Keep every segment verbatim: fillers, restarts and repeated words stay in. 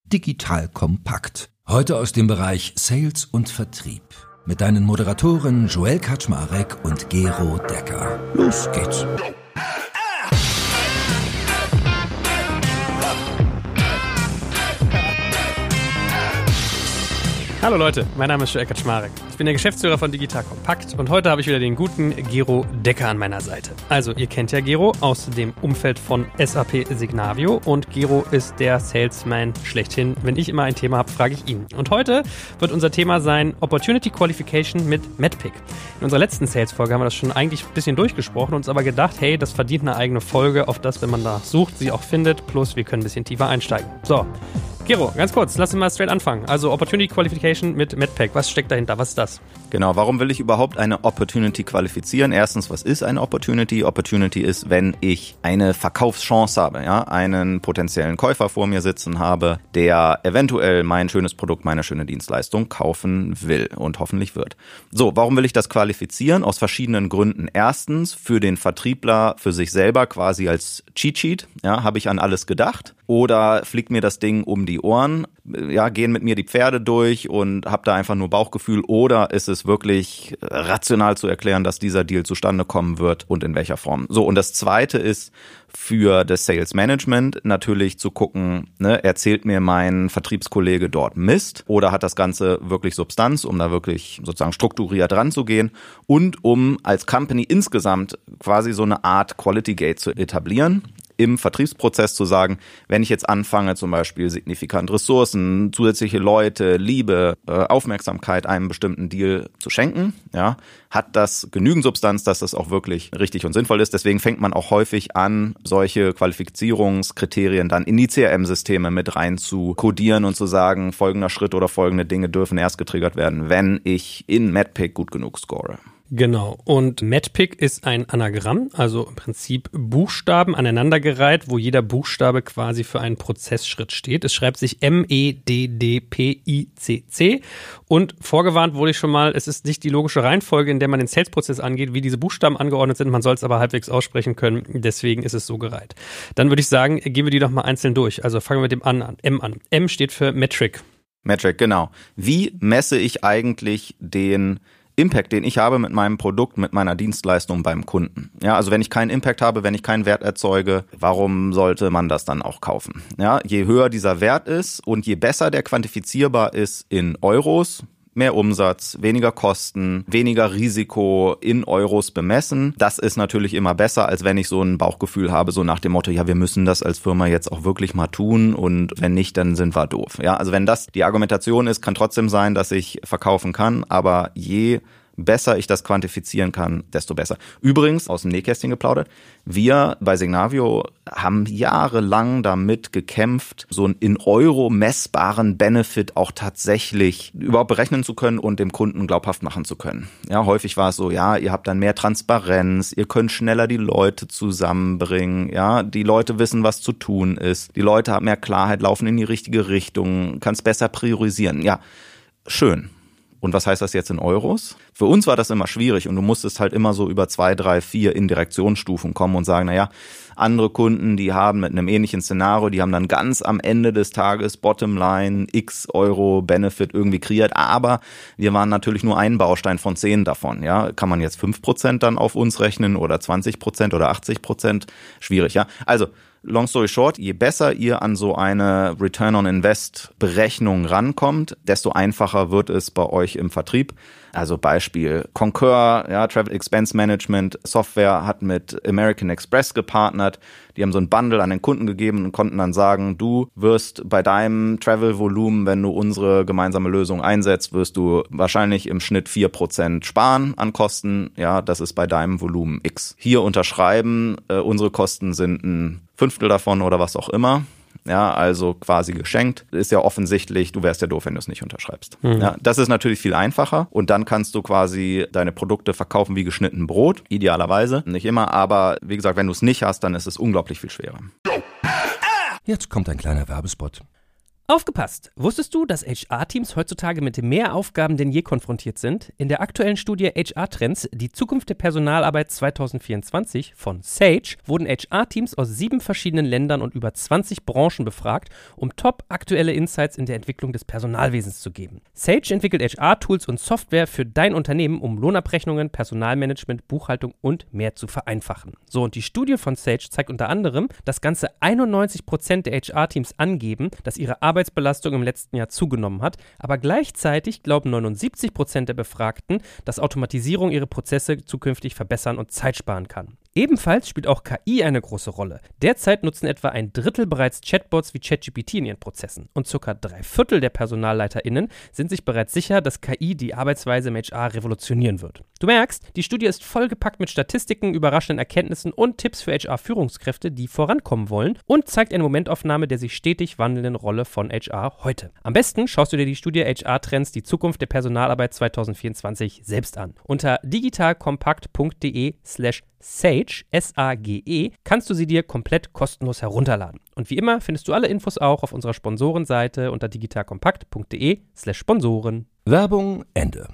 Digital Kompakt. Heute aus dem Bereich Sales und Vertrieb. Mit deinen Moderatoren Joel Kaczmarek und Gero Decker. Los geht's. Hallo Leute, mein Name ist Joel Kaczmarek. Ich bin der Geschäftsführer von Digital Kompakt und heute habe ich wieder den guten Gero Decker an meiner Seite. Also, ihr kennt ja Gero aus dem Umfeld von S A P Signavio und Gero ist der Salesman schlechthin. Wenn ich immer ein Thema habe, frage ich ihn. Und heute wird unser Thema sein Opportunity Qualification mit Medpic. In unserer letzten Sales-Folge haben wir das schon eigentlich ein bisschen durchgesprochen, uns aber gedacht, hey, das verdient eine eigene Folge, auf das, wenn man da sucht, sie auch findet, plus wir können ein bisschen tiefer einsteigen. So. Gero, ganz kurz, lass uns mal straight anfangen. Also Opportunity Qualification mit Medpic, was steckt dahinter, was ist das? Genau, warum will ich überhaupt eine Opportunity qualifizieren? Erstens, was ist eine Opportunity? Opportunity ist, wenn ich eine Verkaufschance habe, ja, einen potenziellen Käufer vor mir sitzen habe, der eventuell mein schönes Produkt, meine schöne Dienstleistung kaufen will und hoffentlich wird. So, warum will ich das qualifizieren? Aus verschiedenen Gründen. Erstens, für den Vertriebler, für sich selber quasi als Cheat Sheet, ja, habe ich an alles gedacht oder fliegt mir das Ding um die Ohren, ja, gehen mit mir die Pferde durch und habe da einfach nur Bauchgefühl oder ist es wirklich rational zu erklären, dass dieser Deal zustande kommen wird und in welcher Form. So, und das Zweite ist für das Sales Management natürlich zu gucken, ne, erzählt mir mein Vertriebskollege dort Mist oder hat das Ganze wirklich Substanz, um da wirklich sozusagen strukturiert ranzugehen und um als Company insgesamt quasi so eine Art Quality Gate zu etablieren. Im Vertriebsprozess zu sagen, wenn ich jetzt anfange, zum Beispiel signifikant Ressourcen, zusätzliche Leute, Liebe, Aufmerksamkeit einem bestimmten Deal zu schenken, ja, hat das genügend Substanz, dass das auch wirklich richtig und sinnvoll ist. Deswegen fängt man auch häufig an, solche Qualifizierungskriterien dann in die C R M-Systeme mit rein zu kodieren und zu sagen, folgender Schritt oder folgende Dinge dürfen erst getriggert werden, wenn ich in Medpic gut genug score. Genau, und Medpic ist ein Anagramm, also im Prinzip Buchstaben aneinandergereiht, wo jeder Buchstabe quasi für einen Prozessschritt steht. Es schreibt sich M E D D P I C C und vorgewarnt wurde ich schon mal, es ist nicht die logische Reihenfolge, in der man den Sales-Prozess angeht, wie diese Buchstaben angeordnet sind, man soll es aber halbwegs aussprechen können, deswegen ist es so gereiht. Dann würde ich sagen, gehen wir die doch mal einzeln durch, also fangen wir mit dem an, an. M an. M steht für Metric. Metric, genau. Wie messe ich eigentlich den Impact, den ich habe mit meinem Produkt, mit meiner Dienstleistung beim Kunden? Ja, also wenn ich keinen Impact habe, wenn ich keinen Wert erzeuge, warum sollte man das dann auch kaufen? Ja, je höher dieser Wert ist und je besser der quantifizierbar ist in Euros, mehr Umsatz, weniger Kosten, weniger Risiko in Euros bemessen. Das ist natürlich immer besser, als wenn ich so ein Bauchgefühl habe, so nach dem Motto, ja, wir müssen das als Firma jetzt auch wirklich mal tun und wenn nicht, dann sind wir doof. Ja, also wenn das die Argumentation ist, kann trotzdem sein, dass ich verkaufen kann, aber je besser ich das quantifizieren kann, desto besser. Übrigens, aus dem Nähkästchen geplaudert, wir bei Signavio haben jahrelang damit gekämpft, so einen in Euro messbaren Benefit auch tatsächlich überhaupt berechnen zu können und dem Kunden glaubhaft machen zu können. Ja, häufig war es so, ja, ihr habt dann mehr Transparenz, ihr könnt schneller die Leute zusammenbringen, ja, die Leute wissen, was zu tun ist, die Leute haben mehr Klarheit, laufen in die richtige Richtung, kannst besser priorisieren. Ja, schön. Und was heißt das jetzt in Euros? Für uns war das immer schwierig und du musstest halt immer so über zwei, drei, vier Indirektionsstufen kommen und sagen, naja, andere Kunden, die haben mit einem ähnlichen Szenario, die haben dann ganz am Ende des Tages Bottomline x Euro Benefit irgendwie kreiert, aber wir waren natürlich nur ein Baustein von zehn davon, ja. Kann man jetzt fünf Prozent dann auf uns rechnen oder zwanzig Prozent oder achtzig Prozent? Schwierig, ja. Also, long story short, je besser ihr an so eine Return on Invest Berechnung rankommt, desto einfacher wird es bei euch im Vertrieb. Also Beispiel Concur, ja, Travel Expense Management Software hat mit American Express gepartnert. Die haben so ein Bundle an den Kunden gegeben und konnten dann sagen, du wirst bei deinem Travel-Volumen, wenn du unsere gemeinsame Lösung einsetzt, wirst du wahrscheinlich im Schnitt vier Prozent sparen an Kosten. Ja, das ist bei deinem Volumen X. Hier unterschreiben, äh, unsere Kosten sind ein Fünftel davon oder was auch immer. Ja, also quasi geschenkt. Ist ja offensichtlich, du wärst ja doof, wenn du es nicht unterschreibst. Mhm. Ja, das ist natürlich viel einfacher und dann kannst du quasi deine Produkte verkaufen wie geschnitten Brot, idealerweise. Nicht immer, aber wie gesagt, wenn du es nicht hast, dann ist es unglaublich viel schwerer. Jetzt kommt ein kleiner Werbespot. Aufgepasst! Wusstest du, dass H R-Teams heutzutage mit mehr Aufgaben denn je konfrontiert sind? In der aktuellen Studie H R-Trends, die Zukunft der Personalarbeit zwanzig vierundzwanzig von Sage, wurden H R-Teams aus sieben verschiedenen Ländern und über zwanzig Branchen befragt, um top aktuelle Insights in der Entwicklung des Personalwesens zu geben. Sage entwickelt H R-Tools und Software für dein Unternehmen, um Lohnabrechnungen, Personalmanagement, Buchhaltung und mehr zu vereinfachen. So, und die Studie von Sage zeigt unter anderem, dass ganze einundneunzig Prozent der H R-Teams angeben, dass ihre Arbeit Arbeitsbelastung im letzten Jahr zugenommen hat, aber gleichzeitig glauben neunundsiebzig Prozent der Befragten, dass Automatisierung ihre Prozesse zukünftig verbessern und Zeit sparen kann. Ebenfalls spielt auch K I eine große Rolle. Derzeit nutzen etwa ein Drittel bereits Chatbots wie ChatGPT in ihren Prozessen und circa drei Viertel der PersonalleiterInnen sind sich bereits sicher, dass K I die Arbeitsweise im H R revolutionieren wird. Du merkst, die Studie ist vollgepackt mit Statistiken, überraschenden Erkenntnissen und Tipps für H R-Führungskräfte, die vorankommen wollen und zeigt eine Momentaufnahme der sich stetig wandelnden Rolle von H R heute. Am besten schaust du dir die Studie H R-Trends, die Zukunft der Personalarbeit zwanzig vierundzwanzig selbst an. Unter digitalkompakt.de slash Sage, S A G E, kannst du sie dir komplett kostenlos herunterladen. Und wie immer findest du alle Infos auch auf unserer Sponsorenseite unter digitalkompakt.de slash Sponsoren. Werbung Ende.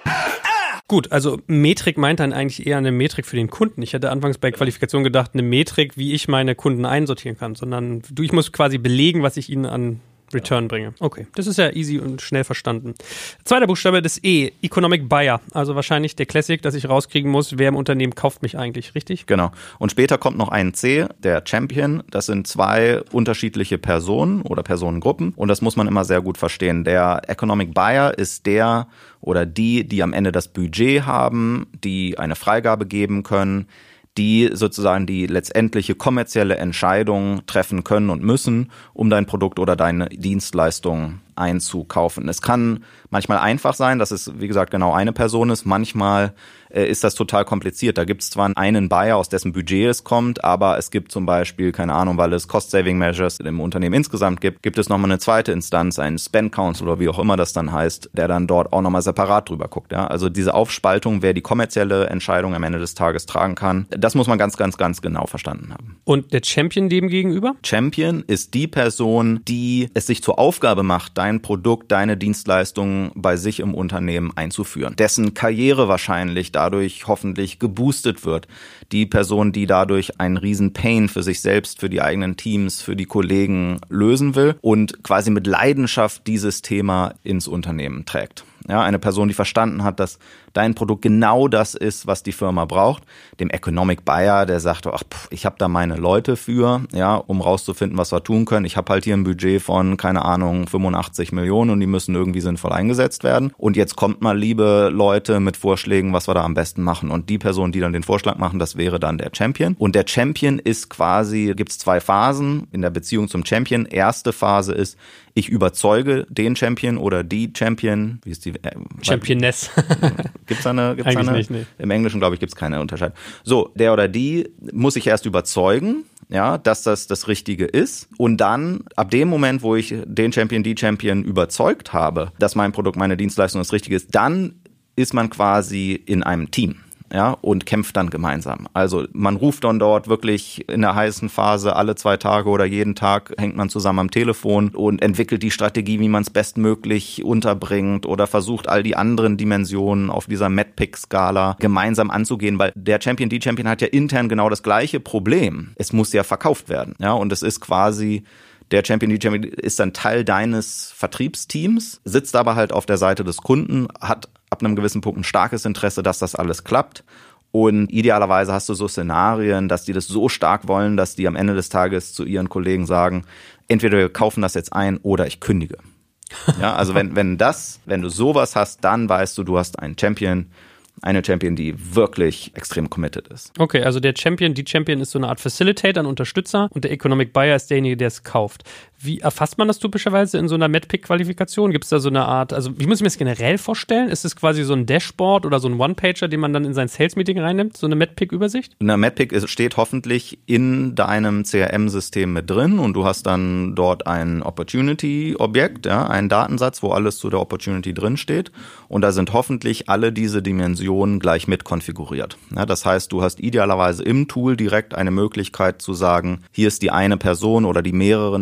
Gut, also Metrik meint dann eigentlich eher eine Metrik für den Kunden. Ich hätte anfangs bei Qualifikation gedacht, eine Metrik, wie ich meine Kunden einsortieren kann, sondern du, ich muss quasi belegen, was ich ihnen an Return bringe. Okay, das ist ja easy und schnell verstanden. Zweiter Buchstabe, das E, Economic Buyer. Also wahrscheinlich der Classic, dass ich rauskriegen muss, wer im Unternehmen kauft mich eigentlich, richtig? Genau. Und später kommt noch ein C, der Champion. Das sind zwei unterschiedliche Personen oder Personengruppen und das muss man immer sehr gut verstehen. Der Economic Buyer ist der oder die, die am Ende das Budget haben, die eine Freigabe geben können, die sozusagen die letztendliche kommerzielle Entscheidung treffen können und müssen, um dein Produkt oder deine Dienstleistung einzukaufen. Es kann manchmal einfach sein, dass es, wie gesagt, genau eine Person ist. Manchmal äh, ist das total kompliziert. Da gibt es zwar einen Buyer, aus dessen Budget es kommt, aber es gibt zum Beispiel, keine Ahnung, weil es Cost-Saving-Measures im Unternehmen insgesamt gibt, gibt es nochmal eine zweite Instanz, einen Spend Council oder wie auch immer das dann heißt, der dann dort auch nochmal separat drüber guckt. Ja? Also diese Aufspaltung, wer die kommerzielle Entscheidung am Ende des Tages tragen kann, das muss man ganz, ganz, ganz genau verstanden haben. Und der Champion dem gegenüber? Champion ist die Person, die es sich zur Aufgabe macht, dein Produkt, deine Dienstleistung bei sich im Unternehmen einzuführen. Dessen Karriere wahrscheinlich dadurch hoffentlich geboostet wird. Die Person, die dadurch einen riesen Pain für sich selbst, für die eigenen Teams, für die Kollegen lösen will und quasi mit Leidenschaft dieses Thema ins Unternehmen trägt. Ja, eine Person, die verstanden hat, dass dein Produkt genau das ist, was die Firma braucht. Dem Economic Buyer, der sagt, ach, pff, ich habe da meine Leute für, ja, um rauszufinden, was wir tun können. Ich habe halt hier ein Budget von, keine Ahnung, fünfundachtzig Millionen und die müssen irgendwie sinnvoll eingesetzt werden. Und jetzt kommt mal, liebe Leute, mit Vorschlägen, was wir da am besten machen. Und die Person, die dann den Vorschlag machen, das wäre dann der Champion. Und der Champion ist quasi, gibt es zwei Phasen in der Beziehung zum Champion. Erste Phase ist, ich überzeuge den Champion oder die Champion, wie ist die? Äh, Championess. Gibt's da eine? Gibt's Eigentlich da eine? nicht, nee. Im Englischen, glaube ich, gibt's keine Unterscheidung. So, der oder die muss ich erst überzeugen, ja, dass das das Richtige ist. Und dann, ab dem Moment, wo ich den Champion, die Champion überzeugt habe, dass mein Produkt, meine Dienstleistung das Richtige ist, dann ist man quasi in einem Team. Ja, und kämpft dann gemeinsam. Also man ruft dann dort wirklich in der heißen Phase alle zwei Tage oder jeden Tag hängt man zusammen am Telefon und entwickelt die Strategie, wie man es bestmöglich unterbringt oder versucht, all die anderen Dimensionen auf dieser Medpick-Skala gemeinsam anzugehen, weil der Champion, die Champion hat ja intern genau das gleiche Problem. Es muss ja verkauft werden. Ja, und es ist quasi der Champion, die Champion ist dann Teil deines Vertriebsteams, sitzt aber halt auf der Seite des Kunden, hat ab einem gewissen Punkt ein starkes Interesse, dass das alles klappt. Und idealerweise hast du so Szenarien, dass die das so stark wollen, dass die am Ende des Tages zu ihren Kollegen sagen, entweder wir kaufen das jetzt ein oder ich kündige. Ja, also wenn, wenn das, wenn du sowas hast, dann weißt du, du hast einen Champion, eine Champion, die wirklich extrem committed ist. Okay, also der Champion, die Champion ist so eine Art Facilitator, ein Unterstützer und der Economic Buyer ist derjenige, der es kauft. Wie erfasst man das typischerweise in so einer Medpick-Qualifikation? Gibt es da so eine Art, also wie muss ich mir das generell vorstellen? Ist es quasi so ein Dashboard oder so ein One-Pager, den man dann in sein Sales-Meeting reinnimmt? So eine Medpick-Übersicht? Eine Medpick steht hoffentlich in deinem C R M-System mit drin und du hast dann dort ein Opportunity-Objekt, ja, einen Datensatz, wo alles zu der Opportunity drin steht und da sind hoffentlich alle diese Dimensionen gleich mit konfiguriert. Ja, das heißt, du hast idealerweise im Tool direkt eine Möglichkeit zu sagen, hier ist die eine Person oder die mehreren Personen,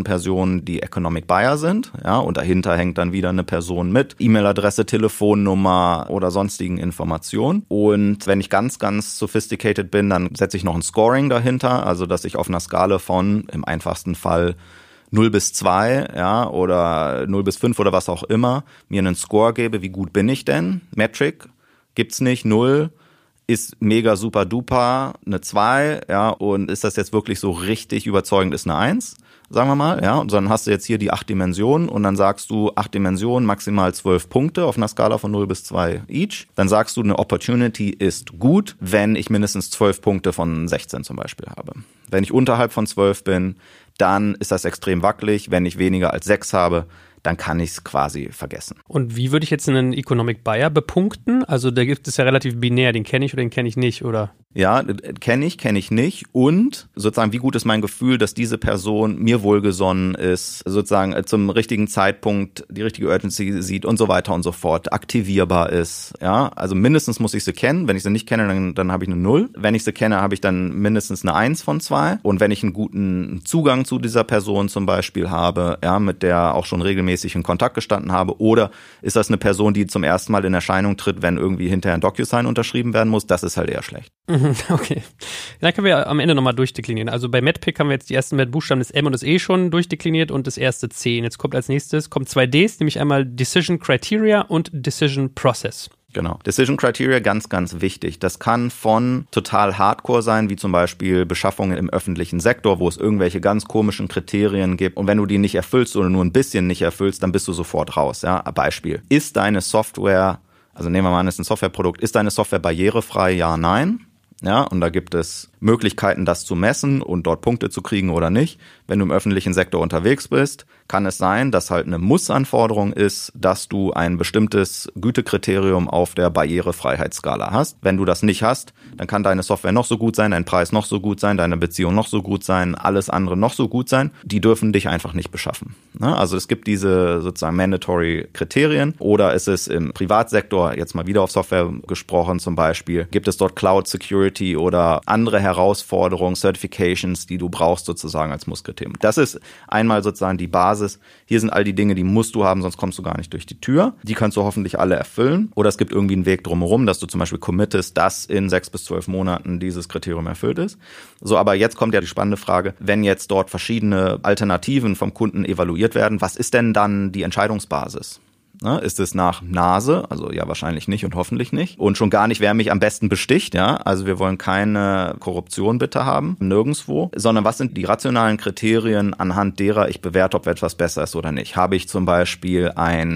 Personen, die Economic Buyer sind, ja, und dahinter hängt dann wieder eine Person mit E-Mail-Adresse, Telefonnummer oder sonstigen Informationen. Und wenn ich ganz, ganz sophisticated bin, dann setze ich noch ein Scoring dahinter, also dass ich auf einer Skala von, im einfachsten Fall, null bis zwei, ja, oder null bis fünf oder was auch immer, mir einen Score gebe, wie gut bin ich denn? Metric gibt's nicht, null ist mega super duper, eine zwei, ja, und ist das jetzt wirklich so richtig überzeugend, ist eine eins, sagen wir mal, ja, und dann hast du jetzt hier die acht Dimensionen und dann sagst du acht Dimensionen, maximal zwölf Punkte auf einer Skala von null bis zwei each. Dann sagst du, eine Opportunity ist gut, wenn ich mindestens zwölf Punkte von sechzehn zum Beispiel habe. Wenn ich unterhalb von zwölf bin, dann ist das extrem wackelig. Wenn ich weniger als sechs habe, dann kann ich es quasi vergessen. Und wie würde ich jetzt einen Economic Buyer bepunkten? Also da gibt es ja relativ binär, den kenne ich oder den kenne ich nicht, oder? Ja, kenne ich, kenne ich nicht. Und sozusagen, wie gut ist mein Gefühl, dass diese Person mir wohlgesonnen ist, sozusagen zum richtigen Zeitpunkt die richtige Urgency sieht und so weiter und so fort, aktivierbar ist. Ja, also mindestens muss ich sie kennen. Wenn ich sie nicht kenne, dann, dann habe ich eine null. Wenn ich sie kenne, habe ich dann mindestens eine eins von zwei. Und wenn ich einen guten Zugang zu dieser Person zum Beispiel habe, ja, mit der auch schon regelmäßig in Kontakt gestanden habe, oder ist das eine Person, die zum ersten Mal in Erscheinung tritt, wenn irgendwie hinterher ein DocuSign unterschrieben werden muss, das ist halt eher schlecht. Okay. Dann können wir am Ende nochmal durchdeklinieren. Also bei MedPick haben wir jetzt die ersten Buchstaben des M und des E schon durchdekliniert und das erste C. Und jetzt kommt als nächstes kommt zwei Ds, nämlich einmal Decision Criteria und Decision Process. Genau. Decision Criteria, ganz, ganz wichtig. Das kann von total Hardcore sein, wie zum Beispiel Beschaffungen im öffentlichen Sektor, wo es irgendwelche ganz komischen Kriterien gibt. Und wenn du die nicht erfüllst oder nur ein bisschen nicht erfüllst, dann bist du sofort raus. Ja? Beispiel. Ist deine Software, also nehmen wir mal an, es ist ein Softwareprodukt, ist deine Software barrierefrei? Ja, nein. Ja, und da gibt es Möglichkeiten, das zu messen und dort Punkte zu kriegen oder nicht. Wenn du im öffentlichen Sektor unterwegs bist, kann es sein, dass halt eine Muss-Anforderung ist, dass du ein bestimmtes Gütekriterium auf der Barrierefreiheitsskala hast. Wenn du das nicht hast, dann kann deine Software noch so gut sein, dein Preis noch so gut sein, deine Beziehung noch so gut sein, alles andere noch so gut sein. Die dürfen dich einfach nicht beschaffen. Also es gibt diese sozusagen mandatory Kriterien, oder es ist im Privatsektor, jetzt mal wieder auf Software gesprochen zum Beispiel, gibt es dort Cloud Security oder andere Herausforderungen, Certifications, die du brauchst sozusagen als Musskriterium. Das ist einmal sozusagen die Basis. Hier sind all die Dinge, die musst du haben, sonst kommst du gar nicht durch die Tür. Die kannst du hoffentlich alle erfüllen. Oder es gibt irgendwie einen Weg drumherum, dass du zum Beispiel committest, dass in sechs bis zwölf Monaten dieses Kriterium erfüllt ist. So, aber jetzt kommt ja die spannende Frage, wenn jetzt dort verschiedene Alternativen vom Kunden evaluiert werden, was ist denn dann die Entscheidungsbasis? Ne, ist es nach Nase? Also ja, wahrscheinlich nicht und hoffentlich nicht. Und schon gar nicht, wer mich am besten besticht. Ja, also wir wollen keine Korruption bitte haben, nirgendwo. Sondern was sind die rationalen Kriterien, anhand derer ich bewerte, ob etwas besser ist oder nicht? Habe ich zum Beispiel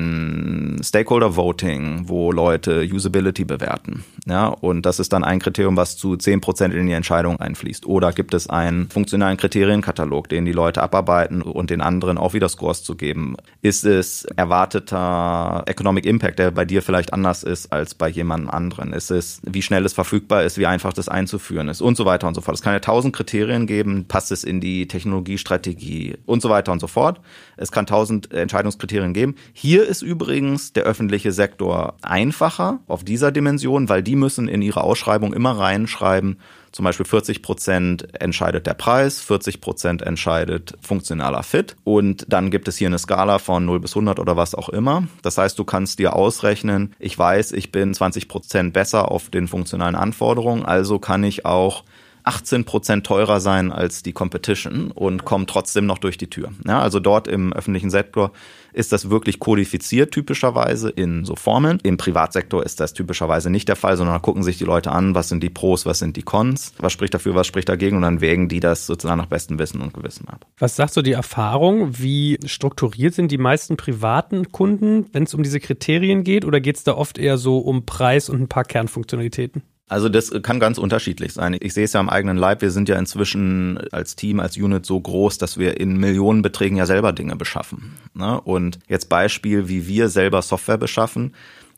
ein Stakeholder Voting, wo Leute Usability bewerten? Ja, und das ist dann ein Kriterium, was zu zehn Prozent in die Entscheidung einfließt. Oder gibt es einen funktionalen Kriterienkatalog, den die Leute abarbeiten und den anderen auch wieder Scores zu geben? Ist es erwarteter Economic Impact, der bei dir vielleicht anders ist als bei jemand anderen? Ist es, wie schnell es verfügbar ist, wie einfach das einzuführen ist und so weiter und so fort. Es kann ja tausend Kriterien geben, passt es in die Technologiestrategie und so weiter und so fort. Es kann tausend Entscheidungskriterien geben. Hier ist übrigens der öffentliche Sektor einfacher auf dieser Dimension, weil die müssen in ihre Ausschreibung immer reinschreiben, zum Beispiel vierzig Prozent entscheidet der Preis, vierzig Prozent entscheidet funktionaler Fit. Und dann gibt es hier eine Skala von null bis hundert oder was auch immer. Das heißt, du kannst dir ausrechnen, ich weiß, ich bin zwanzig Prozent besser auf den funktionalen Anforderungen, also kann ich auch achtzehn Prozent teurer sein als die Competition und komme trotzdem noch durch die Tür. Ja, also dort im öffentlichen Sektor ist das wirklich kodifiziert typischerweise in so Formeln. Im Privatsektor ist das typischerweise nicht der Fall, sondern da gucken sich die Leute an, was sind die Pros, was sind die Cons, was spricht dafür, was spricht dagegen, und dann wägen die das sozusagen nach bestem Wissen und Gewissen ab. Was sagt so die Erfahrung? Wie strukturiert sind die meisten privaten Kunden, wenn es um diese Kriterien geht, oder geht es da oft eher so um Preis und ein paar Kernfunktionalitäten? Also das kann ganz unterschiedlich sein. Ich sehe es ja am eigenen Leib. Wir sind ja inzwischen als Team, als Unit so groß, dass wir in Millionenbeträgen ja selber Dinge beschaffen. Und jetzt Beispiel, wie wir selber Software beschaffen.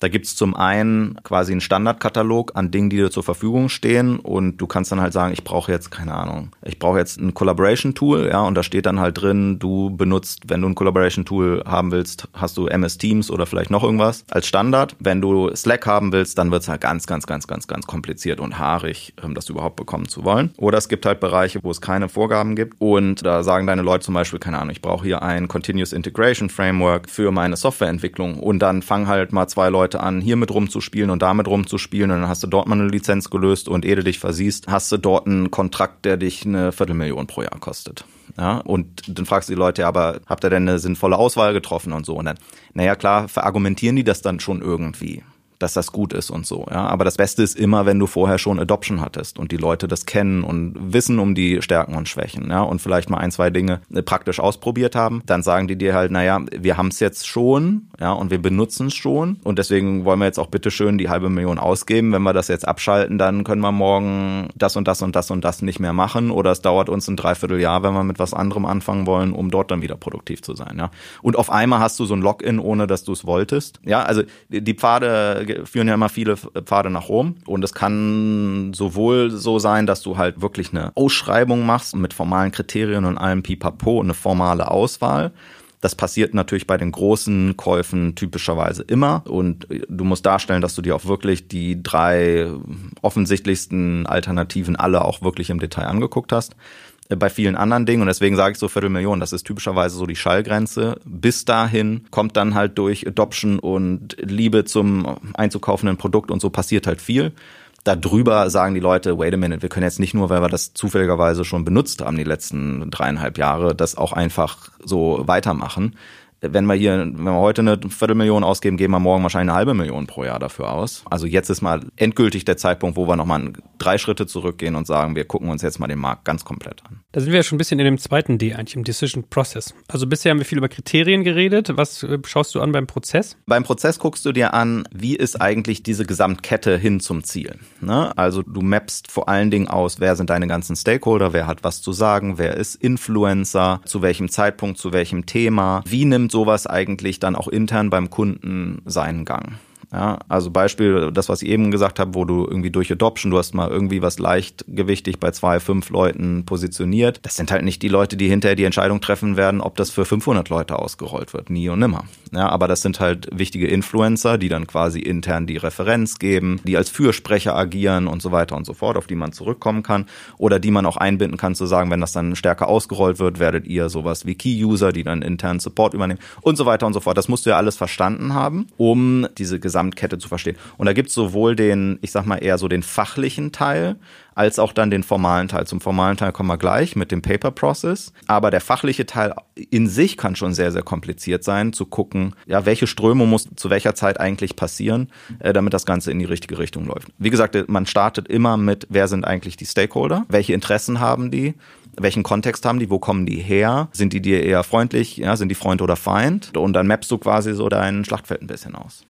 Da gibt's zum einen quasi einen Standardkatalog an Dingen, die dir zur Verfügung stehen und du kannst dann halt sagen, ich brauche jetzt, keine Ahnung, ich brauche jetzt ein Collaboration-Tool, ja, und da steht dann halt drin, du benutzt, wenn du ein Collaboration-Tool haben willst, hast du M S Teams oder vielleicht noch irgendwas als Standard. Wenn du Slack haben willst, dann wird's halt ganz, ganz, ganz, ganz, ganz kompliziert und haarig, das überhaupt bekommen zu wollen. Oder es gibt halt Bereiche, wo es keine Vorgaben gibt und da sagen deine Leute zum Beispiel, keine Ahnung, ich brauche hier ein Continuous Integration Framework für meine Softwareentwicklung und dann fangen halt mal zwei Leute an, hier mit rumzuspielen und damit rumzuspielen und dann hast du dort mal eine Lizenz gelöst und ehe du dich versiehst, hast du dort einen Kontrakt, der dich eine Viertelmillion pro Jahr kostet. Ja, und dann fragst du die Leute, ja, aber habt ihr denn eine sinnvolle Auswahl getroffen und so? Und dann, naja, klar, verargumentieren die das dann schon irgendwie, dass das gut ist und so, ja. Aber das Beste ist immer, wenn du vorher schon Adoption hattest und die Leute das kennen und wissen um die Stärken und Schwächen, ja, und vielleicht mal ein, zwei Dinge praktisch ausprobiert haben, dann sagen die dir halt, naja, wir haben es jetzt schon, ja, und wir benutzen es schon und deswegen wollen wir jetzt auch bitteschön die halbe Million ausgeben. Wenn wir das jetzt abschalten, dann können wir morgen das und das und das und das nicht mehr machen oder es dauert uns ein Dreivierteljahr, wenn wir mit was anderem anfangen wollen, um dort dann wieder produktiv zu sein, ja. Und auf einmal hast du so ein Login, ohne dass du es wolltest, ja, also die Pfade führen ja immer viele Pfade nach Rom und es kann sowohl so sein, dass du halt wirklich eine Ausschreibung machst mit formalen Kriterien und allem Pipapo und eine formale Auswahl. Das passiert natürlich bei den großen Käufen typischerweise immer und du musst darstellen, dass du dir auch wirklich die drei offensichtlichsten Alternativen alle auch wirklich im Detail angeguckt hast. Bei vielen anderen Dingen und deswegen sage ich so Viertelmillion, das ist typischerweise so die Schallgrenze. Bis dahin kommt dann halt durch Adoption und Liebe zum einzukaufenden Produkt und so passiert halt viel. Darüber sagen die Leute, wait a minute, wir können jetzt nicht nur, weil wir das zufälligerweise schon benutzt haben die letzten dreieinhalb Jahre, das auch einfach so weitermachen. Wenn wir hier, wenn wir heute eine Viertelmillion ausgeben, geben wir morgen wahrscheinlich eine halbe Million pro Jahr dafür aus. Also jetzt ist mal endgültig der Zeitpunkt, wo wir nochmal drei Schritte zurückgehen und sagen, wir gucken uns jetzt mal den Markt ganz komplett an. Da sind wir ja schon ein bisschen in dem zweiten D eigentlich, im Decision Process. Also bisher haben wir viel über Kriterien geredet. Was schaust du an beim Prozess? Beim Prozess guckst du dir an, wie ist eigentlich diese Gesamtkette hin zum Ziel. Ne? Also du mappst vor allen Dingen aus, wer sind deine ganzen Stakeholder, wer hat was zu sagen, wer ist Influencer, zu welchem Zeitpunkt, zu welchem Thema, wie nimmt sowas eigentlich dann auch intern beim Kunden seinen Gang. Ja, also Beispiel, das, was ich eben gesagt habe, wo du irgendwie durch Adoption, du hast mal irgendwie was leichtgewichtig bei zwei, fünf Leuten positioniert. Das sind halt nicht die Leute, die hinterher die Entscheidung treffen werden, ob das für fünfhundert Leute ausgerollt wird. Nie und nimmer. Ja, aber das sind halt wichtige Influencer, die dann quasi intern die Referenz geben, die als Fürsprecher agieren und so weiter und so fort, auf die man zurückkommen kann. Oder die man auch einbinden kann, zu sagen, wenn das dann stärker ausgerollt wird, werdet ihr sowas wie Key-User, die dann internen Support übernehmen und so weiter und so fort. Das musst du ja alles verstanden haben, um diese gesamte Kette zu verstehen. Und da gibt es sowohl den, ich sag mal eher so den fachlichen Teil, als auch dann den formalen Teil. Zum formalen Teil kommen wir gleich mit dem Paper Process. Aber der fachliche Teil in sich kann schon sehr, sehr kompliziert sein, zu gucken, ja, welche Strömung muss zu welcher Zeit eigentlich passieren, äh, damit das Ganze in die richtige Richtung läuft. Wie gesagt, man startet immer mit, wer sind eigentlich die Stakeholder? Welche Interessen haben die? Welchen Kontext haben die? Wo kommen die her? Sind die dir eher freundlich? Ja, sind die Freund oder Feind? Und dann mappst du quasi so dein Schlachtfeld ein bisschen aus.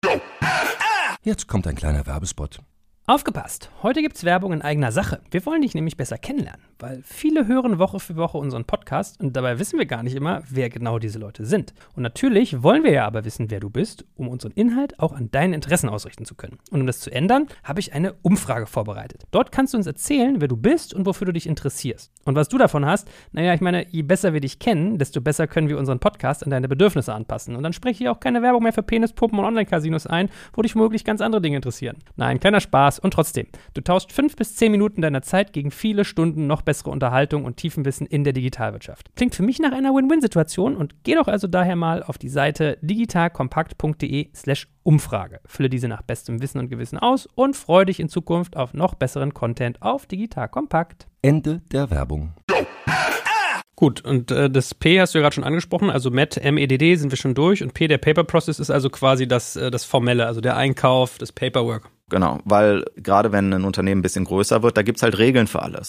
Jetzt kommt ein kleiner Werbespot. Aufgepasst! Heute gibt's Werbung in eigener Sache. Wir wollen dich nämlich besser kennenlernen, weil viele hören Woche für Woche unseren Podcast und dabei wissen wir gar nicht immer, wer genau diese Leute sind. Und natürlich wollen wir ja aber wissen, wer du bist, um unseren Inhalt auch an deinen Interessen ausrichten zu können. Und um das zu ändern, habe ich eine Umfrage vorbereitet. Dort kannst du uns erzählen, wer du bist und wofür du dich interessierst. Und was du davon hast, naja, ich meine, je besser wir dich kennen, desto besser können wir unseren Podcast an deine Bedürfnisse anpassen. Und dann spreche ich auch keine Werbung mehr für Penispumpen und Online-Casinos ein, wo dich womöglich ganz andere Dinge interessieren. Nein, kleiner Spaß. Und trotzdem, du tauschst fünf bis zehn Minuten deiner Zeit gegen viele Stunden noch bessere Unterhaltung und Tiefenwissen in der Digitalwirtschaft. Klingt für mich nach einer Win-Win-Situation und geh doch also daher mal auf die Seite digitalkompakt.de slash Umfrage. Fülle diese nach bestem Wissen und Gewissen aus und freue dich in Zukunft auf noch besseren Content auf Digital Kompakt. Ende der Werbung. Gut, und äh, das P hast du ja gerade schon angesprochen, also M E D, M E D D sind wir schon durch und P, der Paper Process, ist also quasi das, äh, das Formelle, also der Einkauf, das Paperwork. Genau, weil gerade wenn ein Unternehmen ein bisschen größer wird, da gibt's halt Regeln für alles.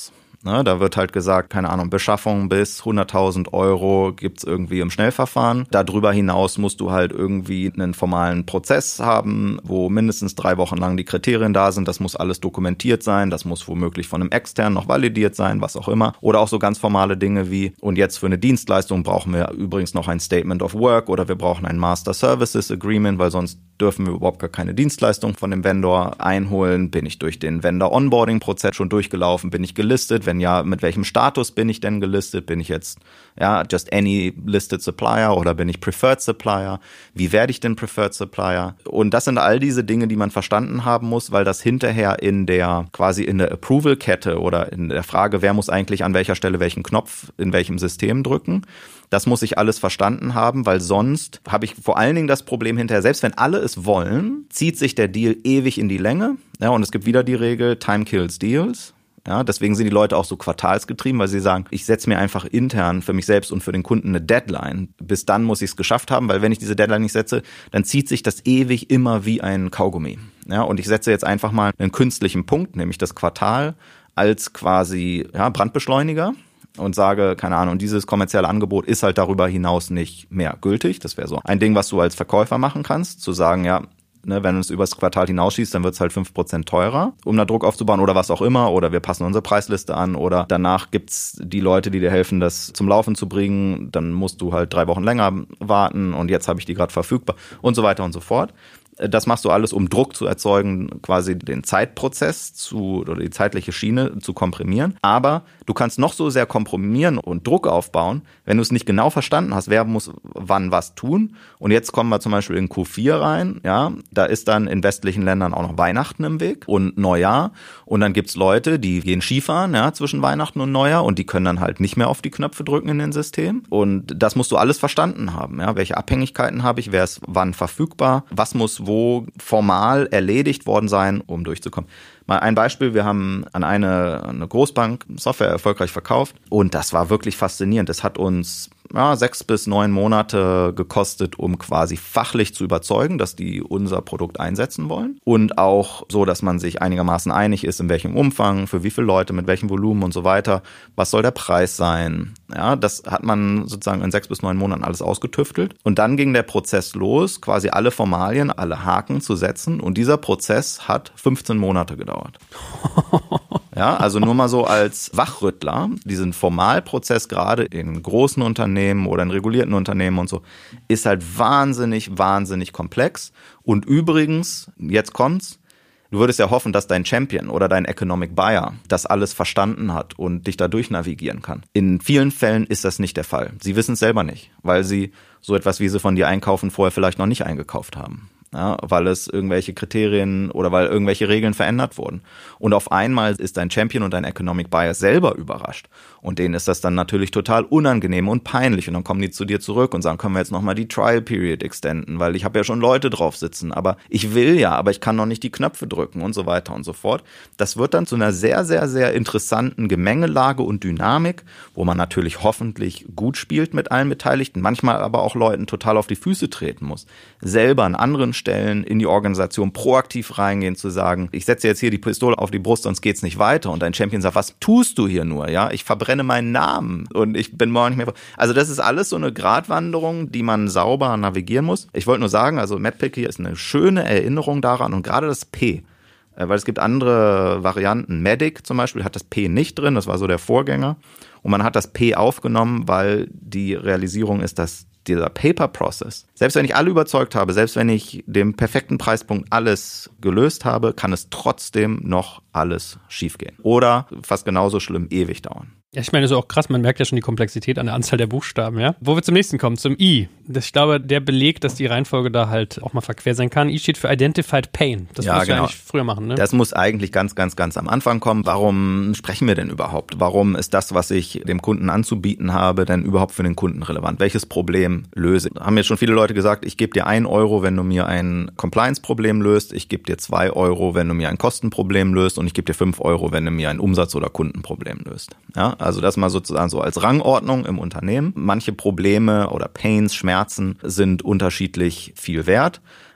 Ne, da wird halt gesagt, keine Ahnung, Beschaffung bis hunderttausend Euro gibt's irgendwie im Schnellverfahren. Darüber hinaus musst du halt irgendwie einen formalen Prozess haben, wo mindestens drei Wochen lang die Kriterien da sind. Das muss alles dokumentiert sein. Das muss womöglich von einem Externen noch validiert sein, was auch immer. Oder auch so ganz formale Dinge wie, und jetzt für eine Dienstleistung brauchen wir übrigens noch ein Statement of Work oder wir brauchen ein Master Services Agreement, weil sonst dürfen wir überhaupt gar keine Dienstleistung von dem Vendor einholen. Bin ich durch den Vendor-Onboarding-Prozess schon durchgelaufen? Bin ich gelistet? Wenn ja, mit welchem Status bin ich denn gelistet? Bin ich jetzt ja just any listed supplier oder bin ich preferred supplier? Wie werde ich denn preferred supplier? Und das sind all diese Dinge, die man verstanden haben muss, weil das hinterher in der quasi in der Approval-Kette oder in der Frage, wer muss eigentlich an welcher Stelle welchen Knopf in welchem System drücken, das muss ich alles verstanden haben, weil sonst habe ich vor allen Dingen das Problem hinterher, selbst wenn alle es wollen, zieht sich der Deal ewig in die Länge. Ja, und es gibt wieder die Regel, Time kills deals. Ja, deswegen sind die Leute auch so quartalsgetrieben, weil sie sagen, ich setze mir einfach intern für mich selbst und für den Kunden eine Deadline. Bis dann muss ich es geschafft haben, weil wenn ich diese Deadline nicht setze, dann zieht sich das ewig immer wie ein Kaugummi. Ja, und ich setze jetzt einfach mal einen künstlichen Punkt, nämlich das Quartal, als quasi ja, Brandbeschleuniger. Und sage, keine Ahnung, dieses kommerzielle Angebot ist halt darüber hinaus nicht mehr gültig. Das wäre so ein Ding, was du als Verkäufer machen kannst, zu sagen, ja, ne, wenn es übers Quartal hinausschießt, dann wird es halt fünf Prozent teurer, um da Druck aufzubauen oder was auch immer. Oder wir passen unsere Preisliste an oder danach gibt's die Leute, die dir helfen, das zum Laufen zu bringen. Dann musst du halt drei Wochen länger warten und jetzt habe ich die gerade verfügbar und so weiter und so fort. Das machst du alles, um Druck zu erzeugen, quasi den Zeitprozess zu oder die zeitliche Schiene zu komprimieren. Aber du kannst noch so sehr komprimieren und Druck aufbauen, wenn du es nicht genau verstanden hast, wer muss wann was tun. Und jetzt kommen wir zum Beispiel in Q vier rein. Ja, da ist dann in westlichen Ländern auch noch Weihnachten im Weg und Neujahr. Und dann gibt's Leute, die gehen Skifahren, ja, zwischen Weihnachten und Neujahr und die können dann halt nicht mehr auf die Knöpfe drücken in den System. Und das musst du alles verstanden haben. Ja, welche Abhängigkeiten habe ich? Wer ist wann verfügbar? Was muss wo formal erledigt worden sein, um durchzukommen. Mal ein Beispiel, wir haben an eine, eine Großbank Software erfolgreich verkauft und das war wirklich faszinierend. Das hat uns ja, sechs bis neun Monate gekostet, um quasi fachlich zu überzeugen, dass die unser Produkt einsetzen wollen und auch so, dass man sich einigermaßen einig ist, in welchem Umfang, für wie viele Leute, mit welchem Volumen und so weiter. Was soll der Preis sein? Ja, das hat man sozusagen in sechs bis neun Monaten alles ausgetüftelt und dann ging der Prozess los, quasi alle Formalien, alle Haken zu setzen und dieser Prozess hat fünfzehn Monate gedauert. Ja, also nur mal so als Wachrüttler, diesen Formalprozess gerade in großen Unternehmen oder in regulierten Unternehmen und so, ist halt wahnsinnig, wahnsinnig komplex. Und übrigens, jetzt kommt's, du würdest ja hoffen, dass dein Champion oder dein Economic Buyer das alles verstanden hat und dich da durchnavigieren kann. In vielen Fällen ist das nicht der Fall. Sie wissen es selber nicht, weil sie so etwas, wie sie von dir einkaufen, vorher vielleicht noch nicht eingekauft haben. Ja, weil es irgendwelche Kriterien oder weil irgendwelche Regeln verändert wurden. Und auf einmal ist dein Champion und dein Economic Buyer selber überrascht. Und denen ist das dann natürlich total unangenehm und peinlich. Und dann kommen die zu dir zurück und sagen, können wir jetzt nochmal die Trial Period extenden, weil ich habe ja schon Leute drauf sitzen. Aber ich will ja, aber ich kann noch nicht die Knöpfe drücken und so weiter und so fort. Das wird dann zu einer sehr, sehr, sehr interessanten Gemengelage und Dynamik, wo man natürlich hoffentlich gut spielt mit allen Beteiligten, manchmal aber auch Leuten total auf die Füße treten muss. Selber an anderen Stellen in die Organisation proaktiv reingehen, zu sagen, ich setze jetzt hier die Pistole auf die Brust, sonst geht's nicht weiter. Und dein Champion sagt, was tust du hier nur? Ja, ich verbrenne meinen Namen und ich bin morgen nicht mehr. Also das ist alles so eine Gratwanderung, die man sauber navigieren muss. Ich wollte nur sagen, also Madpick hier ist eine schöne Erinnerung daran und gerade das P, weil es gibt andere Varianten. Medic zum Beispiel hat das P nicht drin, das war so der Vorgänger. Und man hat das P aufgenommen, weil die Realisierung ist, dass dieser Paper-Process, selbst wenn ich alle überzeugt habe, selbst wenn ich dem perfekten Preispunkt alles gelöst habe, kann es trotzdem noch alles schiefgehen. Oder fast genauso schlimm, ewig dauern. Ja, ich meine, das ist auch krass, man merkt ja schon die Komplexität an der Anzahl der Buchstaben, ja. Wo wir zum nächsten kommen, zum I. Das, ich glaube, der belegt, dass die Reihenfolge da halt auch mal verquer sein kann. I steht für Identified Pain. Das ja, musst genau. du eigentlich früher machen, ne? Das muss eigentlich ganz, ganz, ganz am Anfang kommen. Warum sprechen wir denn überhaupt? Warum ist das, was ich dem Kunden anzubieten habe, denn überhaupt für den Kunden relevant? Welches Problem löse ich? Haben jetzt schon viele Leute gesagt, ich gebe dir ein Euro, wenn du mir ein Compliance-Problem löst. Ich gebe dir zwei Euro, wenn du mir ein Kostenproblem löst. Und ich gebe dir fünf Euro, wenn du mir ein Umsatz- oder Kundenproblem löst. Ja, also das mal sozusagen so als Rangordnung im Unternehmen. Manche Probleme oder Pains, Schmerzen sind unterschiedlich viel wert.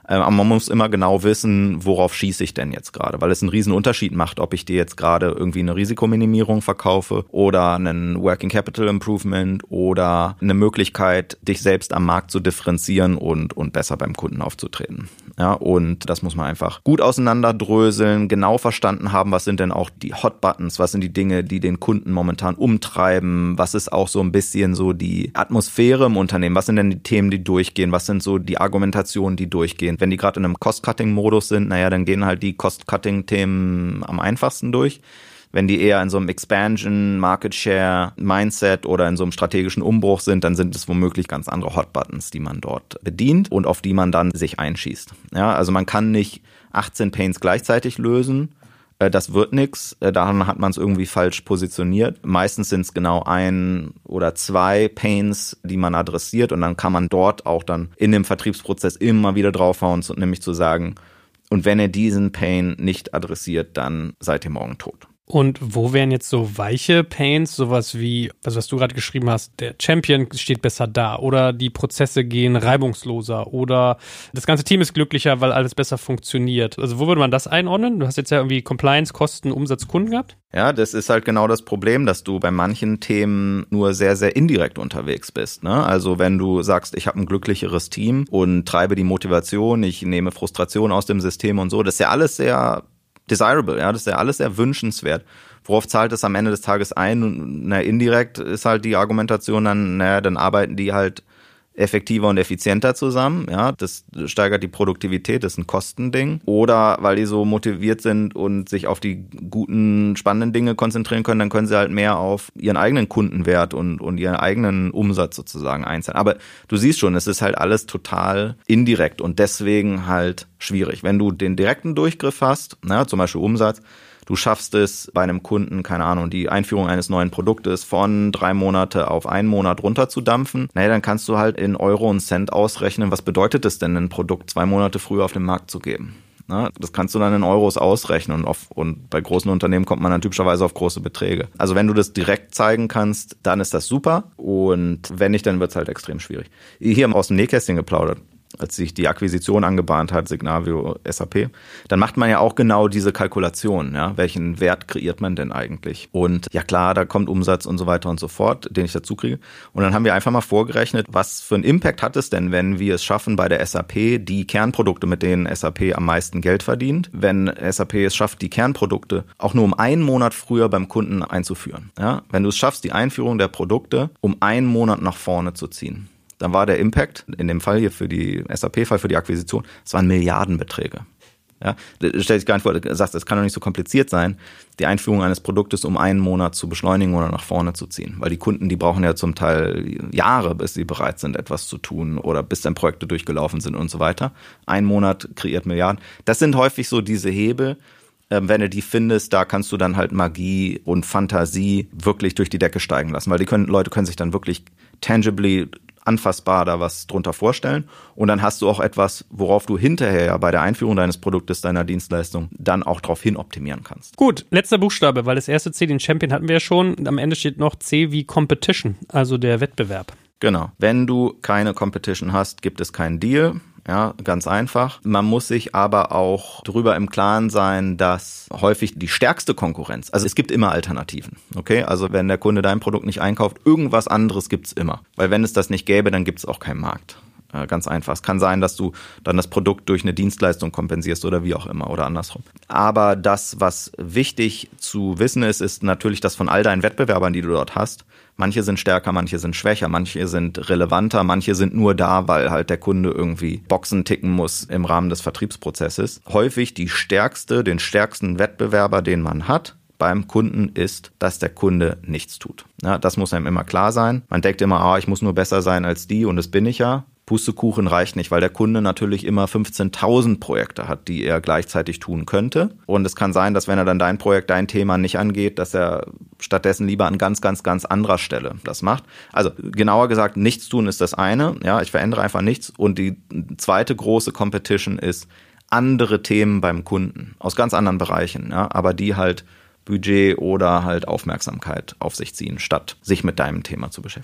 Aber man muss immer genau wissen, worauf schieße ich denn jetzt gerade, weil es einen riesen Unterschied macht, ob ich dir jetzt gerade irgendwie eine Risikominimierung verkaufe oder einen Working Capital Improvement oder eine Möglichkeit, dich selbst am Markt zu differenzieren und, und besser beim Kunden aufzutreten. Ja, und das muss man einfach gut auseinanderdröseln, genau verstanden haben, was sind denn auch die Hot Buttons, was sind die Dinge, die den Kunden momentan umtreiben, was ist auch so ein bisschen so die Atmosphäre im Unternehmen, was sind denn die Themen, die durchgehen, was sind so die Argumentationen, die durchgehen. Wenn die gerade in einem Cost-Cutting-Modus sind, naja, dann gehen halt die Cost-Cutting-Themen am einfachsten durch. Wenn die eher in so einem Expansion, Market Share, Mindset oder in so einem strategischen Umbruch sind, dann sind es womöglich ganz andere Hot Buttons, die man dort bedient und auf die man dann sich einschießt. Ja, also man kann nicht achtzehn Pains gleichzeitig lösen. Das wird nichts. Daran hat man es irgendwie falsch positioniert. Meistens sind es genau ein oder zwei Pains, die man adressiert und dann kann man dort auch dann in dem Vertriebsprozess immer wieder draufhauen, nämlich zu sagen, und wenn ihr diesen Pain nicht adressiert, dann seid ihr morgen tot. Und wo wären jetzt so weiche Pains, sowas wie, also was du gerade geschrieben hast, der Champion steht besser da oder die Prozesse gehen reibungsloser oder das ganze Team ist glücklicher, weil alles besser funktioniert. Also wo würde man das einordnen? Du hast jetzt ja irgendwie Compliance, Kosten, Umsatz, Kunden gehabt? Ja, das ist halt genau das Problem, dass du bei manchen Themen nur sehr, sehr indirekt unterwegs bist. Ne? Also wenn du sagst, ich habe ein glücklicheres Team und treibe die Motivation, ich nehme Frustration aus dem System und so, das ist ja alles sehr desirable, ja, das ist ja alles sehr wünschenswert. Worauf zahlt es am Ende des Tages ein? Und na, indirekt ist halt die Argumentation dann, naja, dann arbeiten die halt effektiver und effizienter zusammen, ja, das steigert die Produktivität, das ist ein Kostending. Oder weil die so motiviert sind und sich auf die guten, spannenden Dinge konzentrieren können, dann können sie halt mehr auf ihren eigenen Kundenwert und, und ihren eigenen Umsatz sozusagen einzahlen. Aber du siehst schon, es ist halt alles total indirekt und deswegen halt schwierig. Wenn du den direkten Durchgriff hast, na, zum Beispiel Umsatz, du schaffst es bei einem Kunden, keine Ahnung, die Einführung eines neuen Produktes von drei Monate auf einen Monat runterzudampfen. Naja, dann kannst du halt in Euro und Cent ausrechnen, was bedeutet es denn, ein Produkt zwei Monate früher auf den Markt zu geben. Na, das kannst du dann in Euros ausrechnen und, auf, und bei großen Unternehmen kommt man dann typischerweise auf große Beträge. Also wenn du das direkt zeigen kannst, dann ist das super und wenn nicht, dann wird es halt extrem schwierig. Hier aus dem Nähkästchen geplaudert. Als sich die Akquisition angebahnt hat, Signavio, S A P, dann macht man ja auch genau diese Kalkulation, ja, welchen Wert kreiert man denn eigentlich? Und ja klar, da kommt Umsatz und so weiter und so fort, den ich dazu kriege. Und dann haben wir einfach mal vorgerechnet, was für einen Impact hat es denn, wenn wir es schaffen, bei der S A P die Kernprodukte, mit denen S A P am meisten Geld verdient, wenn S A P es schafft, die Kernprodukte auch nur um einen Monat früher beim Kunden einzuführen. Ja? Wenn du es schaffst, die Einführung der Produkte um einen Monat nach vorne zu ziehen. Dann war der Impact, in dem Fall hier für die S A P-Fall, für die Akquisition, das waren Milliardenbeträge. Ja, stell dich gar nicht vor, du sagst, es kann doch nicht so kompliziert sein, die Einführung eines Produktes um einen Monat zu beschleunigen oder nach vorne zu ziehen. Weil die Kunden, die brauchen ja zum Teil Jahre, bis sie bereit sind, etwas zu tun oder bis dann Projekte durchgelaufen sind und so weiter. Ein Monat kreiert Milliarden. Das sind häufig so diese Hebel. Wenn du die findest, da kannst du dann halt Magie und Fantasie wirklich durch die Decke steigen lassen. Weil die können, Leute können sich dann wirklich tangibly anfassbar da was drunter vorstellen und dann hast du auch etwas, worauf du hinterher ja bei der Einführung deines Produktes, deiner Dienstleistung dann auch drauf hin optimieren kannst. Gut, letzter Buchstabe, weil das erste C, den Champion hatten wir ja schon, am Ende steht noch C wie Competition, also der Wettbewerb. Genau, wenn du keine Competition hast, gibt es keinen Deal. Ja, ganz einfach. Man muss sich aber auch darüber im Klaren sein, dass häufig die stärkste Konkurrenz, also es gibt immer Alternativen, okay? Also wenn der Kunde dein Produkt nicht einkauft, irgendwas anderes gibt's immer. Weil wenn es das nicht gäbe, dann gibt's auch keinen Markt. Äh, ganz einfach. Es kann sein, dass du dann das Produkt durch eine Dienstleistung kompensierst oder wie auch immer oder andersrum. Aber das, was wichtig zu wissen ist, ist natürlich, dass von all deinen Wettbewerbern, die du dort hast, manche sind stärker, manche sind schwächer, manche sind relevanter, manche sind nur da, weil halt der Kunde irgendwie Boxen ticken muss im Rahmen des Vertriebsprozesses. Häufig die stärkste, den stärksten Wettbewerber, den man hat beim Kunden, ist, dass der Kunde nichts tut. Ja, das muss einem immer klar sein. Man denkt immer, ah, ich muss nur besser sein als die und das bin ich ja. Pustekuchen reicht nicht, weil der Kunde natürlich immer fünfzehntausend Projekte hat, die er gleichzeitig tun könnte. Und es kann sein, dass wenn er dann dein Projekt, dein Thema nicht angeht, dass er stattdessen lieber an ganz, ganz, ganz anderer Stelle das macht. Also genauer gesagt, nichts tun ist das eine. Ja, ich verändere einfach nichts. Und die zweite große Competition ist andere Themen beim Kunden aus ganz anderen Bereichen, ja, aber die halt Budget oder halt Aufmerksamkeit auf sich ziehen, statt sich mit deinem Thema zu beschäftigen.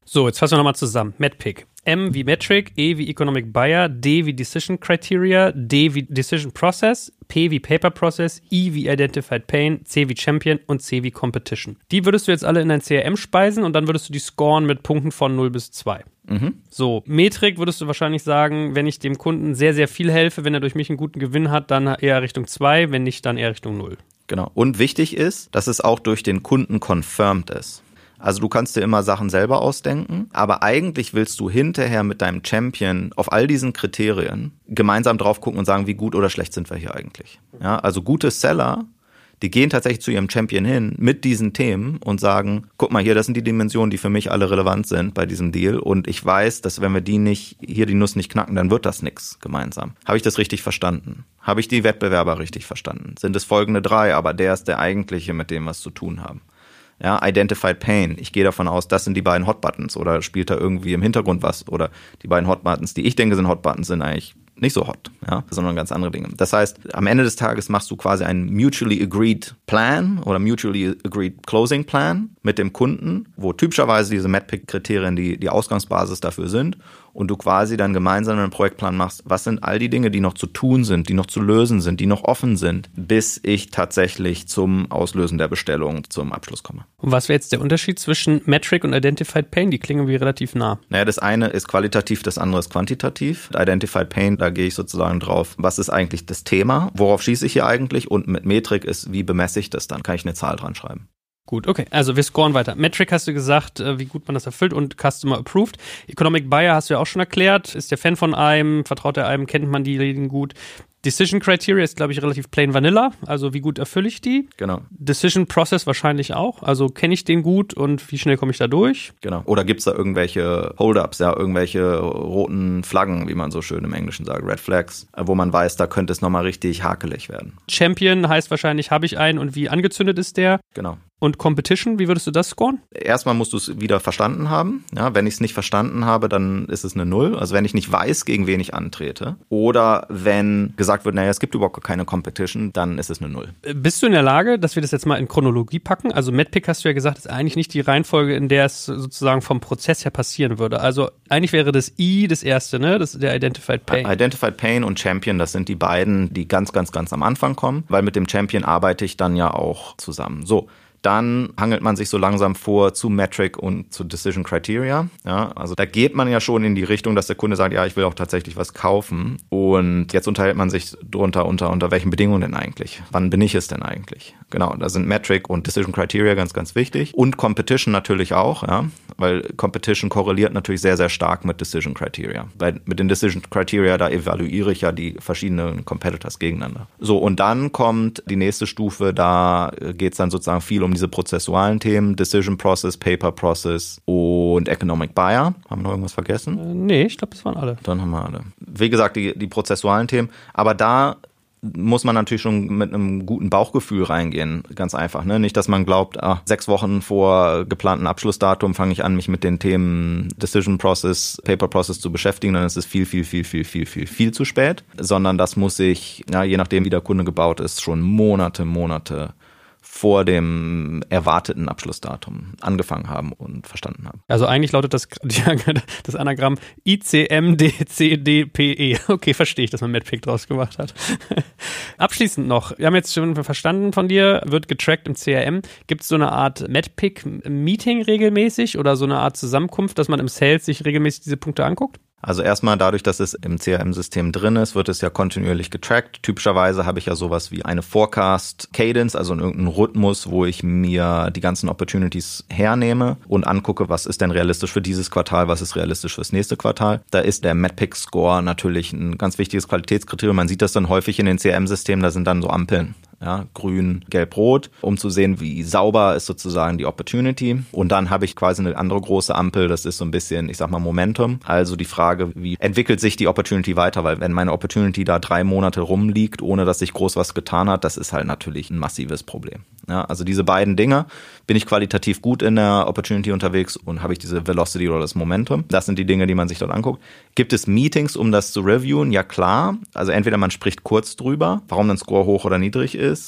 So, jetzt fassen wir nochmal zusammen. Medpic. M wie Metric, E wie Economic Buyer, D wie Decision Criteria, D wie Decision Process, P wie Paper Process, I wie Identified Pain, C wie Champion und C wie Competition. Die würdest du jetzt alle in dein C R M speisen und dann würdest du die scoren mit Punkten von null bis zwei. Mhm. So, Metrik würdest du wahrscheinlich sagen, wenn ich dem Kunden sehr, sehr viel helfe, wenn er durch mich einen guten Gewinn hat, dann eher Richtung zwei, wenn nicht, dann eher Richtung null. Genau. Und wichtig ist, dass es auch durch den Kunden confirmed ist. Also du kannst dir immer Sachen selber ausdenken, aber eigentlich willst du hinterher mit deinem Champion auf all diesen Kriterien gemeinsam drauf gucken und sagen, wie gut oder schlecht sind wir hier eigentlich. Ja, also gute Seller, die gehen tatsächlich zu ihrem Champion hin mit diesen Themen und sagen, guck mal hier, das sind die Dimensionen, die für mich alle relevant sind bei diesem Deal und ich weiß, dass wenn wir die nicht, hier die Nuss nicht knacken, dann wird das nix gemeinsam. Habe ich das richtig verstanden? Habe ich die Wettbewerber richtig verstanden? Sind es folgende drei, aber der ist der eigentliche, mit dem wir es zu tun haben. Ja, Identified Pain. Ich gehe davon aus, das sind die beiden Hot-Buttons oder spielt da irgendwie im Hintergrund was oder die beiden Hot-Buttons, die ich denke sind Hot-Buttons, sind eigentlich nicht so hot, ja, sondern ganz andere Dinge. Das heißt, am Ende des Tages machst du quasi einen mutually agreed Plan oder mutually agreed Closing Plan mit dem Kunden, wo typischerweise diese Medpic-Kriterien die, die Ausgangsbasis dafür sind und du quasi dann gemeinsam einen Projektplan machst, was sind all die Dinge, die noch zu tun sind, die noch zu lösen sind, die noch offen sind, bis ich tatsächlich zum Auslösen der Bestellung, zum Abschluss komme. Und was wäre jetzt der Unterschied zwischen Metric und Identified Pain? Die klingen wie relativ nah. Naja, das eine ist qualitativ, das andere ist quantitativ. Identified Pain, da gehe ich sozusagen drauf, was ist eigentlich das Thema, worauf schieße ich hier eigentlich und mit Metrik ist, wie bemesse ich das dann, kann ich eine Zahl dran schreiben. Gut, okay, also wir scoren weiter. Metric hast du gesagt, wie gut man das erfüllt und Customer Approved. Economic Buyer hast du ja auch schon erklärt. Ist der Fan von einem, vertraut er einem, kennt man diejenigen gut. Decision Criteria ist, glaube ich, relativ plain vanilla. Also wie gut erfülle ich die? Genau. Decision Process wahrscheinlich auch. Also kenne ich den gut und wie schnell komme ich da durch? Genau. Oder gibt es da irgendwelche Hold-ups, ja, irgendwelche roten Flaggen, wie man so schön im Englischen sagt, Red Flags, wo man weiß, da könnte es nochmal richtig hakelig werden. Champion heißt wahrscheinlich, habe ich einen und wie angezündet ist der? Genau. Und Competition, wie würdest du das scoren? Erstmal musst du es wieder verstanden haben. Ja, wenn ich es nicht verstanden habe, dann ist es eine Null. Also wenn ich nicht weiß, gegen wen ich antrete. Oder wenn gesagt wird, naja, es gibt überhaupt keine Competition, dann ist es eine Null. Bist du in der Lage, dass wir das jetzt mal in Chronologie packen? Also Medpic hast du ja gesagt, ist eigentlich nicht die Reihenfolge, in der es sozusagen vom Prozess her passieren würde. Also eigentlich wäre das I das erste, ne? Das ist der Identified Pain. Identified Pain und Champion, das sind die beiden, die ganz, ganz, ganz am Anfang kommen. Weil mit dem Champion arbeite ich dann ja auch zusammen. So. Dann hangelt man sich so langsam vor zu Metric und zu Decision Criteria. Ja, also da geht man ja schon in die Richtung, dass der Kunde sagt, ja, ich will auch tatsächlich was kaufen. Und jetzt unterhält man sich drunter, unter, unter welchen Bedingungen denn eigentlich? Wann bin ich es denn eigentlich? Genau, da sind Metric und Decision Criteria ganz, ganz wichtig. Und Competition natürlich auch, ja, weil Competition korreliert natürlich sehr, sehr stark mit Decision Criteria. Weil mit den Decision Criteria, da evaluiere ich ja die verschiedenen Competitors gegeneinander. So, und dann kommt die nächste Stufe, da geht es dann sozusagen viel um diese prozessualen Themen, Decision Process, Paper Process und Economic Buyer. Haben wir noch irgendwas vergessen? Äh, nee, ich glaube, das waren alle. Dann haben wir alle. Wie gesagt, die, die prozessualen Themen. Aber da muss man natürlich schon mit einem guten Bauchgefühl reingehen. Ganz einfach, ne? Nicht, dass man glaubt, ah, sechs Wochen vor geplanten Abschlussdatum fange ich an, mich mit den Themen Decision Process, Paper Process zu beschäftigen, dann ist es viel, viel, viel, viel, viel, viel, viel zu spät. Sondern das muss ich, ja, je nachdem, wie der Kunde gebaut ist, schon Monate, Monate vor dem erwarteten Abschlussdatum angefangen haben und verstanden haben. Also eigentlich lautet das, das Anagramm I C M D C D P E. Okay, verstehe ich, dass man Medpic draus gemacht hat. Abschließend noch, wir haben jetzt schon verstanden von dir, wird getrackt im C R M. Gibt es so eine Art Medpic-Meeting regelmäßig oder so eine Art Zusammenkunft, dass man im Sales sich regelmäßig diese Punkte anguckt? Also erstmal dadurch, dass es im C R M-System drin ist, wird es ja kontinuierlich getrackt. Typischerweise habe ich ja sowas wie eine Forecast-Cadence, also irgendeinen Rhythmus, wo ich mir die ganzen Opportunities hernehme und angucke, was ist denn realistisch für dieses Quartal, was ist realistisch fürs nächste Quartal. Da ist der Medpic-Score natürlich ein ganz wichtiges Qualitätskriterium. Man sieht das dann häufig in den C R M-Systemen, da sind dann so Ampeln. Ja, grün, gelb, rot, um zu sehen, wie sauber ist sozusagen die Opportunity. Und dann habe ich quasi eine andere große Ampel, das ist so ein bisschen, ich sag mal, Momentum. Also die Frage, wie entwickelt sich die Opportunity weiter? Weil wenn meine Opportunity da drei Monate rumliegt, ohne dass sich groß was getan hat, das ist halt natürlich ein massives Problem. Ja, also diese beiden Dinge, bin ich qualitativ gut in der Opportunity unterwegs und habe ich diese Velocity oder das Momentum? Das sind die Dinge, die man sich dort anguckt. Gibt es Meetings, um das zu reviewen? Ja, klar. Also entweder man spricht kurz drüber, warum ein Score hoch oder niedrig ist.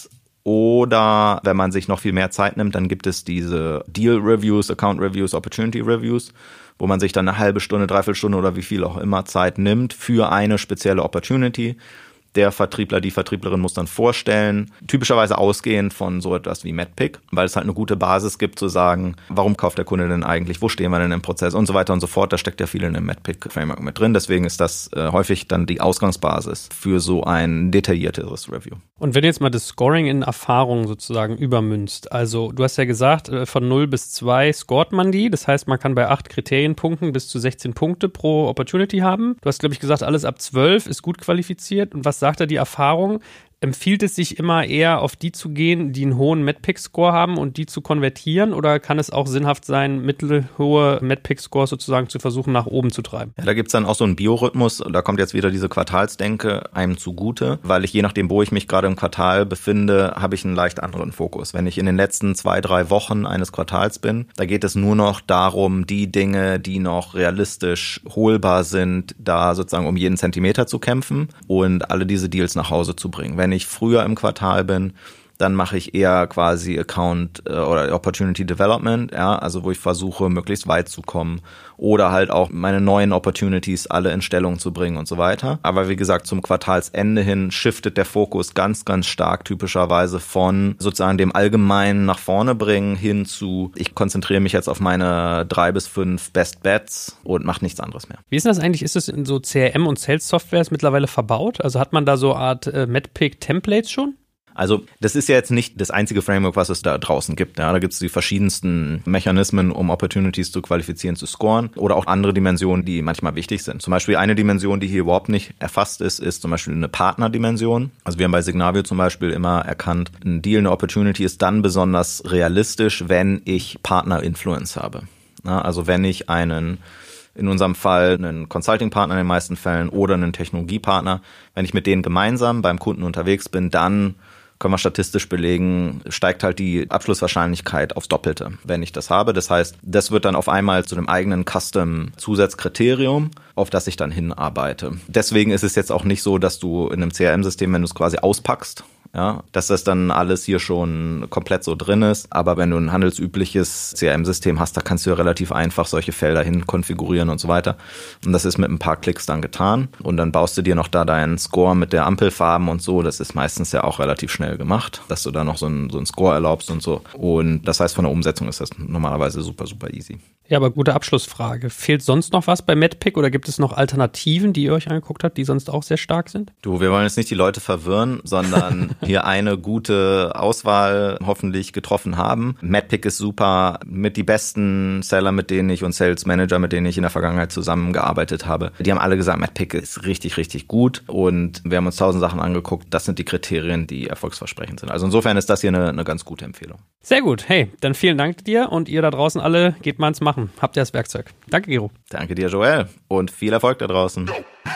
Oder wenn man sich noch viel mehr Zeit nimmt, dann gibt es diese Deal-Reviews, Account-Reviews, Opportunity-Reviews, wo man sich dann eine halbe Stunde, dreiviertel Stunde oder wie viel auch immer Zeit nimmt für eine spezielle Opportunity. Der Vertriebler, die Vertrieblerin muss dann vorstellen, typischerweise ausgehend von so etwas wie Medpic, weil es halt eine gute Basis gibt zu sagen, warum kauft der Kunde denn eigentlich, wo stehen wir denn im Prozess und so weiter und so fort. Da steckt ja viel in dem Medpic-Framework mit drin. Deswegen ist das äh, häufig dann die Ausgangsbasis für so ein detaillierteres Review. Und wenn du jetzt mal das Scoring in Erfahrung sozusagen übermünzt, also du hast ja gesagt, von null bis zwei scoret man die, das heißt, man kann bei acht Kriterienpunkten bis zu sechzehn Punkte pro Opportunity haben. Du hast, glaube ich, gesagt, alles ab zwölf ist gut qualifiziert. Und was sagt er, die Erfahrung? Empfiehlt es sich immer eher auf die zu gehen, die einen hohen Medpic-Score haben und die zu konvertieren? Oder kann es auch sinnhaft sein, mittelhohe Medpic-Scores sozusagen zu versuchen, nach oben zu treiben? Ja, da gibt's dann auch so einen Biorhythmus. Da kommt jetzt wieder diese Quartalsdenke einem zugute, weil ich je nachdem, wo ich mich gerade im Quartal befinde, habe ich einen leicht anderen Fokus. Wenn ich in den letzten zwei, drei Wochen eines Quartals bin, da geht es nur noch darum, die Dinge, die noch realistisch holbar sind, da sozusagen um jeden Zentimeter zu kämpfen und alle diese Deals nach Hause zu bringen. Wenn ich früher im Quartal bin, dann mache ich eher quasi Account äh, oder Opportunity Development, ja, also wo ich versuche, möglichst weit zu kommen oder halt auch meine neuen Opportunities alle in Stellung zu bringen und so weiter. Aber wie gesagt, zum Quartalsende hin shiftet der Fokus ganz, ganz stark typischerweise von sozusagen dem Allgemeinen nach vorne bringen hin zu, ich konzentriere mich jetzt auf meine drei bis fünf Best Bets und mache nichts anderes mehr. Wie ist das eigentlich? Ist es in so C R M und Sales Softwares mittlerweile verbaut? Also hat man da so eine Art äh, Medpic-Templates schon? Also das ist ja jetzt nicht das einzige Framework, was es da draußen gibt. Ja, da gibt es die verschiedensten Mechanismen, um Opportunities zu qualifizieren, zu scoren oder auch andere Dimensionen, die manchmal wichtig sind. Zum Beispiel eine Dimension, die hier überhaupt nicht erfasst ist, ist zum Beispiel eine Partnerdimension. Also wir haben bei Signavio zum Beispiel immer erkannt, ein Deal, eine Opportunity ist dann besonders realistisch, wenn ich Partner-Influence habe. Ja, also wenn ich einen in unserem Fall einen Consulting-Partner in den meisten Fällen oder einen Technologiepartner, wenn ich mit denen gemeinsam beim Kunden unterwegs bin, dann können wir statistisch belegen, steigt halt die Abschlusswahrscheinlichkeit aufs Doppelte, wenn ich das habe. Das heißt, das wird dann auf einmal zu einem eigenen Custom-Zusatzkriterium, auf das ich dann hinarbeite. Deswegen ist es jetzt auch nicht so, dass du in einem C R M-System, wenn du es quasi auspackst, ja, dass das dann alles hier schon komplett so drin ist. Aber wenn du ein handelsübliches C R M-System hast, da kannst du ja relativ einfach solche Felder hin konfigurieren und so weiter. Und das ist mit ein paar Klicks dann getan. Und dann baust du dir noch da deinen Score mit der Ampelfarben und so. Das ist meistens ja auch relativ schnell gemacht, dass du da noch so einen, so einen Score erlaubst und so. Und das heißt, von der Umsetzung ist das normalerweise super, super easy. Ja, aber gute Abschlussfrage. Fehlt sonst noch was bei Medpic oder gibt es noch Alternativen, die ihr euch angeguckt habt, die sonst auch sehr stark sind? Du, wir wollen jetzt nicht die Leute verwirren, sondern hier eine gute Auswahl hoffentlich getroffen haben. Medpic ist super, mit die besten Seller, mit denen ich und Sales Manager, mit denen ich in der Vergangenheit zusammengearbeitet habe. Die haben alle gesagt, Medpic ist richtig, richtig gut und wir haben uns tausend Sachen angeguckt. Das sind die Kriterien, die erfolgsversprechend sind. Also insofern ist das hier eine, eine ganz gute Empfehlung. Sehr gut. Hey, dann vielen Dank dir und ihr da draußen alle, geht mal ins Machen. Habt ihr das Werkzeug. Danke, Gero. Danke dir, Joel. Und viel Erfolg da draußen.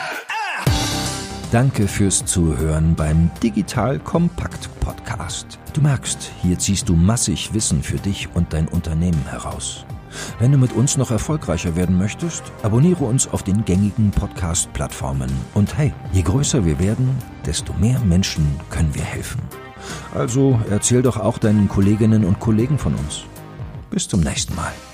Danke fürs Zuhören beim Digital Kompakt Podcast. Du merkst, hier ziehst du massig Wissen für dich und dein Unternehmen heraus. Wenn du mit uns noch erfolgreicher werden möchtest, abonniere uns auf den gängigen Podcast-Plattformen. Und hey, je größer wir werden, desto mehr Menschen können wir helfen. Also erzähl doch auch deinen Kolleginnen und Kollegen von uns. Bis zum nächsten Mal.